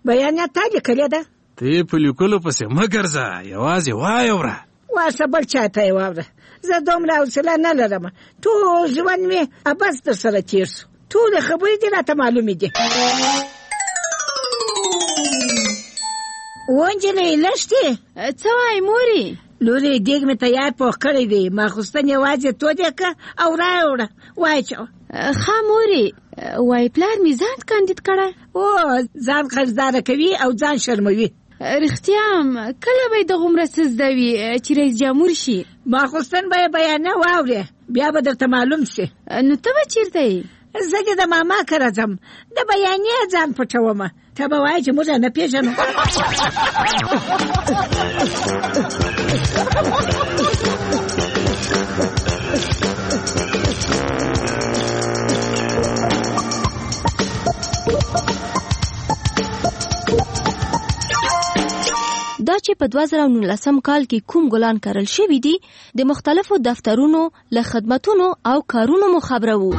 بیانیه تا لیکلې ده؟ ته په لیکلو پسې مه ګرځه، یوازې وایه وره. واسه بل چاته یې واوره. زه دومره حوصله نه لرم. ټول ژوند مې عبث در سره تېر شو. ټولې خبرې دې راته معلومې دي. ونجلې لښتې څه وایې مورې؟ لورې دیګ مې تیار پوخ کړی دی. ماخوستن یوازې تود یې که او راوړه. وایه چې ښه مورې، وایي پلار مې ځان کاندید کړی. ځان خرڅداره کوي او ځان شرموي. رښتیا هم کله به یې دغومره څه زده وي چې رئیس جمهور شي؟ ماخوستن به یې بیانیه واورې، بیا به درته معلوم شي. نو ته به چېرته یې؟ زه دې د ماما کره ځم، د بیانیه ځان پټومه. ته به وایې چې موږ نه پېژنو. دا چې په 2019 کال کې کوم ګلان کرل شوي دي د مختلفو دفترونو له خدمتونو او کارونو مو خبره وو.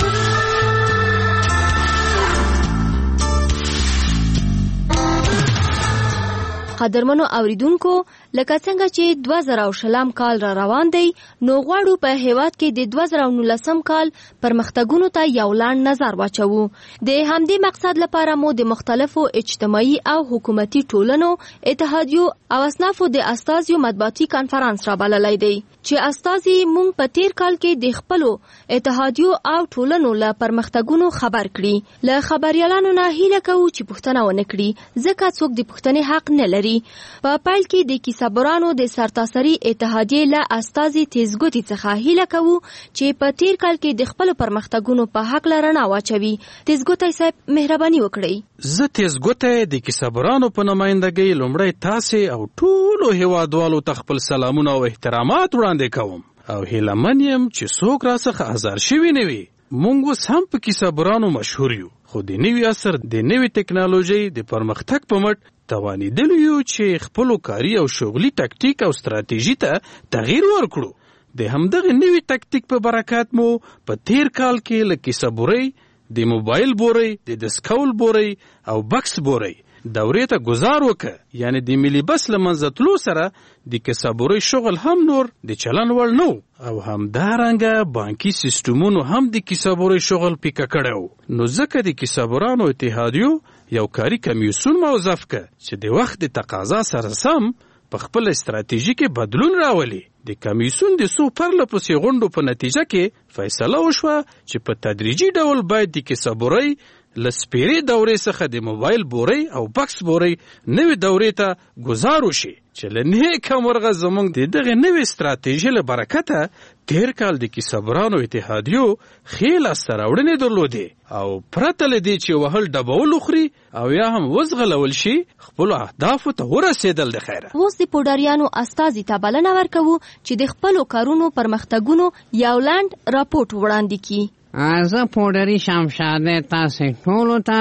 قدرمنو اوریدونکو، لکه څنګه چې 2020 کال را روان دی، نو غواړو په هیواد کې د 2019 کال پرمختګونو ته یو لاند نظر واچوو. د همدې مقصد لپاره مو د مختلفو اجتماعي او حکومتي ټولنو، اتحادیو او اصنافو د استازیو مطبوعاتي کانفرنس را بللی دی چې استازي مونږ په تیر کال کې د خپلو اتحادیو او ټولنو له پرمختګونو خبر کړي. له خبريالانو نه هیله کوو چې پوښتنه ونه کړي، ځکه څوک د پوښتنې حق نه لري. په پیل کې د کیسهبرانو د سرتاسري اتحادیې له استازي تیزګوتي څخه هیله کوو چې په تیر کال کې د خپلو پرمختګونو په حق رڼا واچوي. تیزګوتي صاحب مهرباني وکړئ. زه تیزګوتي د کیسهبرانو په نمائندګۍ لومړی تاسې او ټولو هیوادوالو ته خپل سلامونه او احترامات وړاندې کوم او هیلهمن یم چې څوک راڅخه ازار شوي نه وي. مونږ اوس هم په کیسهبرانو مشهور یو، خو د نوي عصر د نوي ټکنالوژۍ د پرمختګ په مټ توانیدلی یو چې خپلو کاري او شغلي تکتیک او ستراتیژي ته تغییر ورکړو. د همدغه نوي تکتیک په برکت مو په تیر کال کې له کیسهبورۍ، د موبایل بورۍ، د دسکول بورۍ او بکس بورۍ دورې ته گزار وکړه. یعنی د ملي بس له منځه تلو سره د کیسهبورۍ شغل هم نور د چلن وړ نه و او همدارنګه بانکي سیستمونو هم د کیسهبورۍ شغل پیکه کړی و. نو ځکه د کیسهبرانو اتحادیو یو کاري کمیسیون موظف کړ چې د وخت د تقاضا سره سم په خپل استراتیژي کې بدلون راولي. د کمیسیون د څو پرله پسې غونډو په نتیجه کې فیصله وشوه چې په تدریجي ډول باید د کیسهبورۍ له سپیرې دورې څخه د موبایل بورۍ او بکس بورۍ نوې دورې ته ګزار وشي چې له نیکه مرغه زموږ د دغې نوې ستراتیژۍ له برکته تیر کال د کیسهبرانو اتحادیو ښې لاسته راوړنې درلودې او پرته له دې چې وهل ډبول وخوري او یا هم وزغلول شي، خپلو اهدافو ته ورسېدل. د خیره اوس د پوډاریانو استازي ته بلنه ورکوو چې د خپلو کارونو پرمختګونو یو لاند راپورټ وړاندې کړي. زه پوډري شمشاده تاسې ټولو ته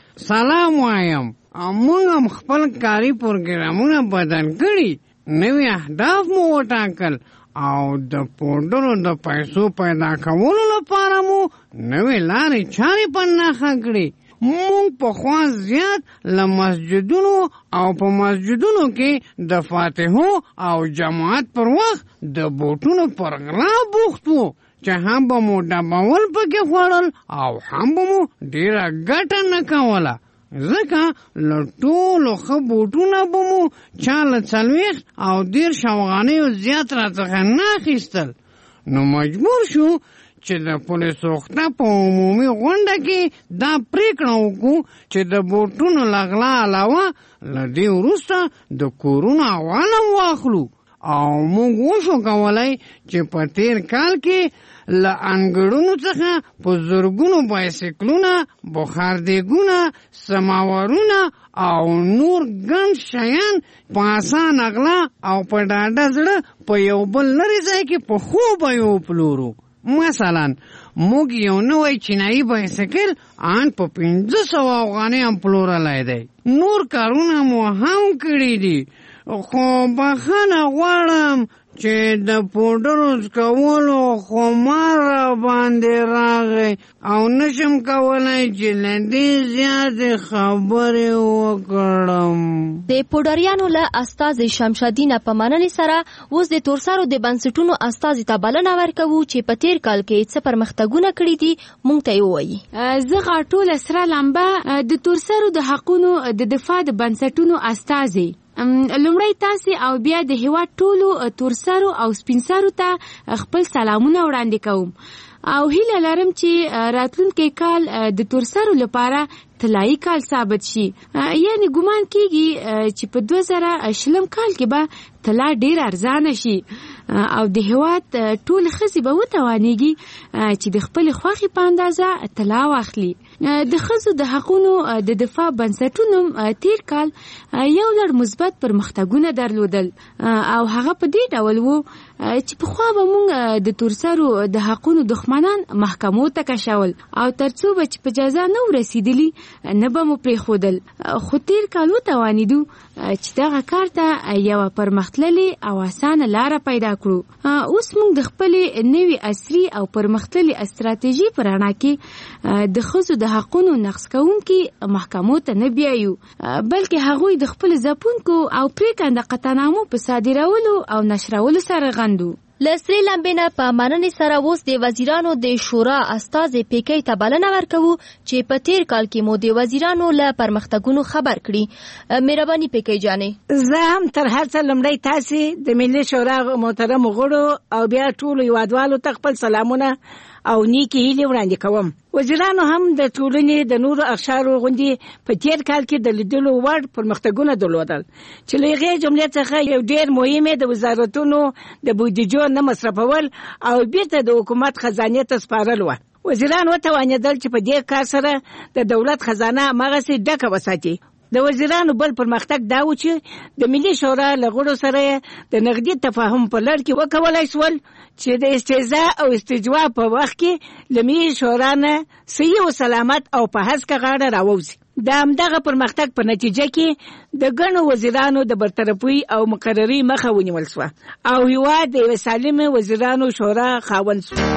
سلام وایم. موږ هم خپل کاري پروګرامونه بدل کړي، نوي اهداف مو وټاکل او د پوډرو د پیسو پیدا کولو لپاره مو نوې لارې چارې په نښه کړي. مونږ پخوا زیات له مسجدونو او په مسجدونو کې د فاتحو او جماعت پر وخت د بوټونو پر غلا بوخت وو چې هم به مو ډبول پکې خوړل او هم به مو ډېره ګټه نه کوله، ځکه له ټولو ښه بوټونه به مو چا له 40 او 30 افغانیو زیات راڅخه نه اخیستل. نو مجبور شو چې د پولیسو وخته په عمومي غونډه کې دا پریکړه وکړو چې د بوټونو له غلا علاوه له دې وروسته د کورونو احوال هم واخلو. او موږ وشو کولی چې په تیر کال کې له انګړونو څخه په زرګونو بایسکلونه، بخار دیګونه، سماورونه او نور ګڼ شیان په اسانه غلا او په ډاډه زړه په یو بل لرې ځای کې په خوبه یې وپلورو. مثلا موږ یو نوی چینایي بایسکل ان په 500 افغانۍ هم پلورلی دی. نور کارونه مو هم کړي دي، خو بخښنه غواړم چې د پوډرو څکولو خمار را باندې راغی او نشم کولای چې له دې زیاتې خبرې وکړم. د پوډریانو له استازي شمشادین په مننې سره اوس د تورسرو د بنسټونو استازي ته بلنه ورکوو چې په تیر کال کې څه پرمختګونه کړي دي موږ ته یې ووایي. زه ټوله سره لمبه د تورسرو د حقونو د دفاع د بنسټونو استازي لومړی تاسې او بیا د هیواد ټولو تورسرو او سپینسرو ته خپل سلامونه وړاندې کوم او هیله لرم چې راتلونکی کال د تورسرو لپاره طلایی کال ثابت شي. یعنی ګمان کیږي چې په 2020 کال کې به طلا ډیر ارزانه شي او د هیواد ټول ښځې به وتوانیږي چې د خپل خوښې په اندازه طلا واخلي. د ښځو د حقونو د دفاع بنسټونو تیر کال یو لړ مثبت پرمختګونه درلودل او هغه په دې ډول وو چې پخوا به موږ د تورسرو د حقونو دښمنان محکمو ته کشول او ترڅو به چې په جزا نه ورسېدلي نه به مو پرېښودل. خو تیر کال وتوانېدو چې دغه کار ته یوه پرمختللې او اسانه لاره پیدا کړو. اوس موږ د خپلې نوې عصري او پرمختللې استراتیژي په رڼا کې د ښځو د حقونو نقض کوونکي محکمو ته نه بیایو بلکې هغوی د خپل ځپونکو او پرېکنده قطعنامو په صادرولو او نشرولو سره غندو. له سرې لمبې نه په مننې سره اوس د وزیرانو د شورا استازي پیکۍ ته بلنه ورکوو چې په تیر کال کې مو د وزیرانو له پرمختګونو خبر کړي. مهرباني پیکۍ جانې. زه هم تر هر څه لومړی تاسې د ملي شورا محترم غړو او بیا ټولو هیوادوالو ته خپل سلامونه او نیکی هیلې وړاندې کوم. وزیرانو هم د ټولنې د نورو اقشارو غوندې په تیر کال کې د لیدلو وړ پرمختګونه درلودل چې له هغې جملې څخه یو ډېر مهم د وزارتونو د بودیجو نه مصرفول او بیرته د حکومت خزانې ته سپارل وه. وزیران وتوانېدل چې په دې کار سره د دولت خزانه هماغسې ډکه وساتي. د وزیرانو بل پرمختګ دا و چې د ملي شورا له غړو سره د نقدي تفاهم په لړ کې وکولای شول چې د استهزاء او استجوا په وخت کې له ملي شورا نه صحیح او سلامت او په هسکه غاړه راووځي. د همدغه پرمختګ په نتیجه کې د ګڼو وزیرانو د برطرفي او مقرري مخه ونیول شوه او هیواد د یوې سالمې وزیرانو شورا خاوند شو.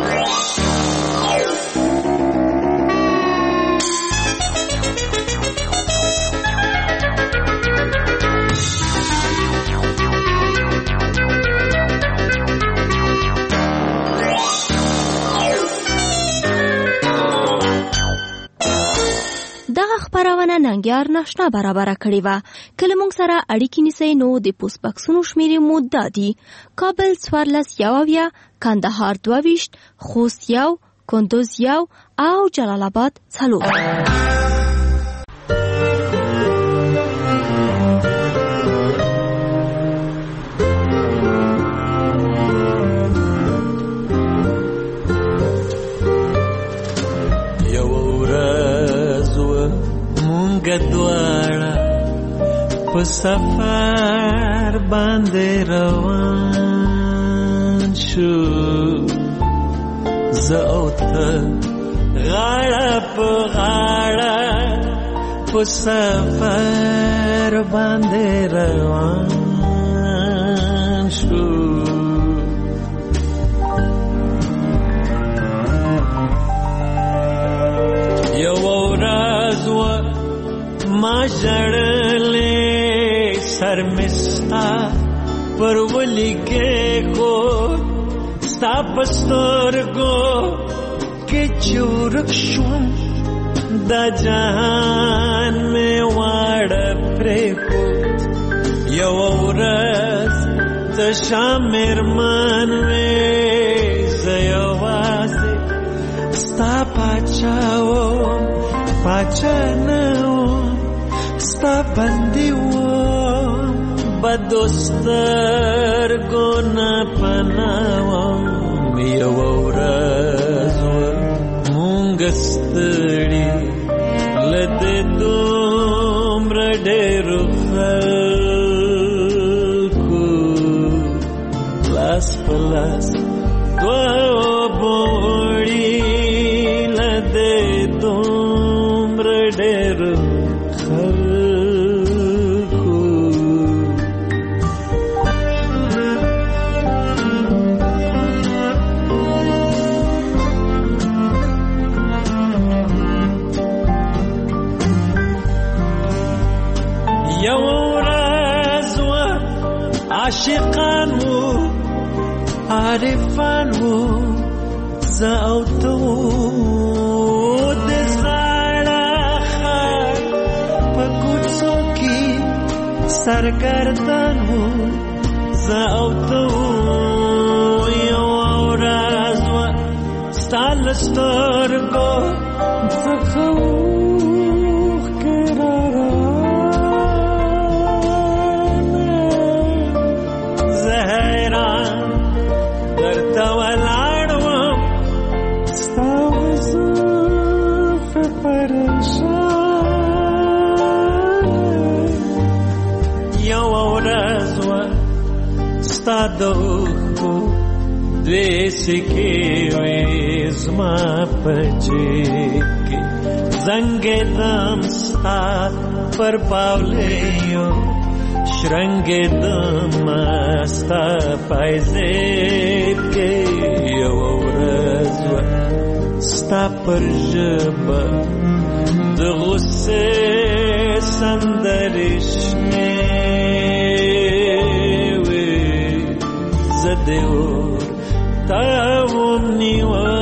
دغه خبرونه ننګیار ناشنا برابره کړې وه. کله موږ سره اړیکې نیسئ نو د پوسټ بکسونو شمیرې مو دا دي: کابل 14 کندهار 22 خوست 1 کندوز 1 او جلال آباد 4. دواړه په سفر باندې روان شو، زه او ته غاړه په غاړه په سفر باندې روان شو. یو ورځ ما ژړلې سر مې ستا پر ولیکې کو ستا په سترګو کې چې ورک شوم دا جهان مې واړه پرېښود. یو ورځ تشه مېرمن وې زه یوازې ستا پاچا وم، پاچا نه وم ستا بندي وم، بدو سترګو نه پناه وم. یو ورځ مونږ ستړي له دې دومره ډېرو خلکو لاس په لاس دوه بوړي له دې دومره ډېرو خلکو. عاشقان وو عارفان وو زه او ته د زړه ښار په کوڅو کې سرګردان وو زه او ته یو ورځ وه ستا له سترګو څخه اوښکې راروانه زه حیران درته ولاړ وم ستا وظیفه پریشانه یوه ورځ وه ستا د اوښکو دوې سکې وې زما په جیب کې زنګېدم ستا پر پاولیو شرنګېدم ستا پایزیب کې یوه ورځ وه ستا پر ژبه د غصې سندرې شنې وې زه دې ور تا وم نیوه